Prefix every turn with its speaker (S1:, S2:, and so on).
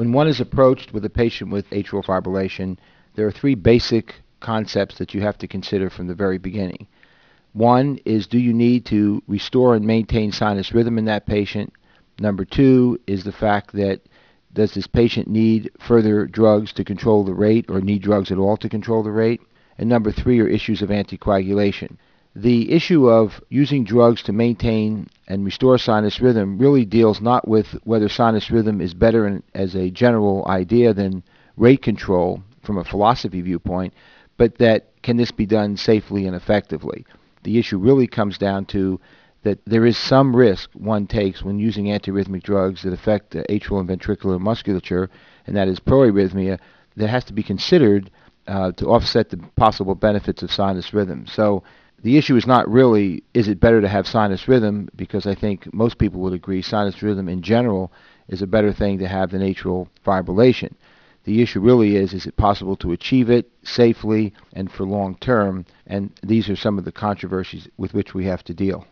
S1: When one is approached with a patient with atrial fibrillation, there are three basic concepts that you have to consider from the very beginning. One is, do you need to restore and maintain sinus rhythm in that patient? Number two is the fact that does this patient need further drugs to control the rate or need drugs at all to control the rate? And number three are issues of anticoagulation. The issue of using drugs to maintain and restore sinus rhythm really deals not with whether sinus rhythm is better as a general idea than rate control from a philosophy viewpoint, but that can this be done safely and effectively? The issue really comes down to that there is some risk one takes when using antiarrhythmic drugs that affect the atrial and ventricular musculature, and that is proarrhythmia, that has to be considered to offset the possible benefits of sinus rhythm. So the issue is not really, is it better to have sinus rhythm, because I think most people would agree sinus rhythm in general is a better thing to have than atrial fibrillation. The issue really is it possible to achieve it safely and for long term? And these are some of the controversies with which we have to deal.